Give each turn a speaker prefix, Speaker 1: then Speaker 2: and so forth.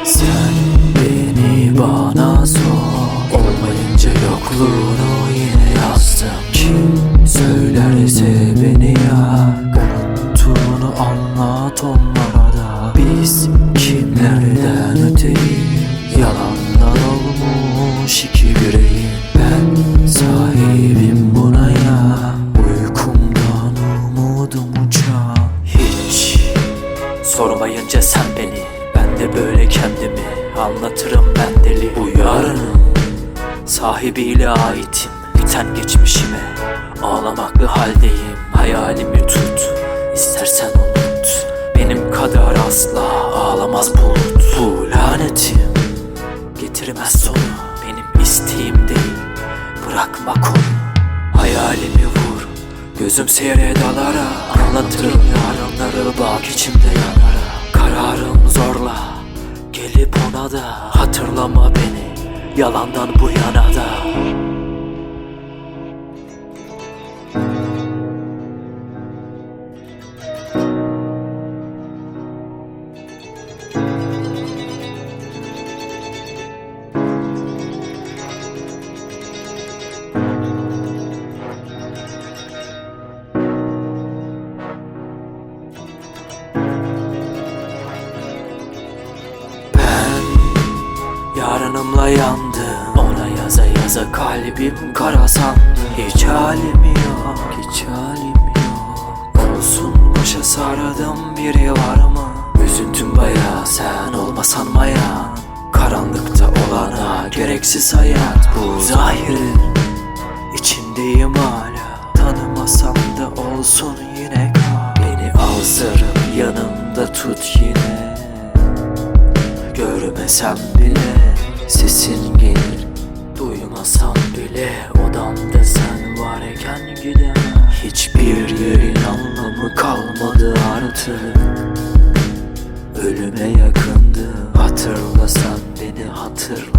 Speaker 1: Sen beni bana sor, olmayınca yokluğunu yine yazdım. Kim söylerse beni yak, unuttuğunu anlat onlara da. Biz kimlerden öteyiz, yalandan olmuş iki yüreğim. Ben sahibim buna ya, uykumdan umudum uçar. Hiç sormayınca sen beni, ben de böyle kendimi anlatırım ben deli. Bu yarının sahibiyle aitim, biten geçmişime ağlamaklı haldeyim. Hayalimi tut, istersen unut, benim kadar asla ağlamaz bulut. Bu lanetim getirmez sonu, benim isteğim değil, bırakma konu. Hayalimi vur, gözüm seyre dalara, anlatırım yarınları bak içimde yanara. Kararım zorla, gelip ona da hatırlama beni, yalandan bu yana da. Yarınımla yandı, ona yaza yaza kalbim kara sandı. Hiç halim yok, hiç halim yok. Olsun başa sardım biri var mı? Üzüntüm bayağı, sen olmasan maya. Karanlıkta olana gereksiz hayat bu zahirin içindeyim hala. Tanımasam da olsun yine kal. Beni azdırıp yanımda tut yine. Görmesem bile sesin gelir, duymasam bile odamda sen varken gidemem. Hiçbir yerin anlamı kalmadı artık, ölüme yakındı. Hatırlasan beni hatırla.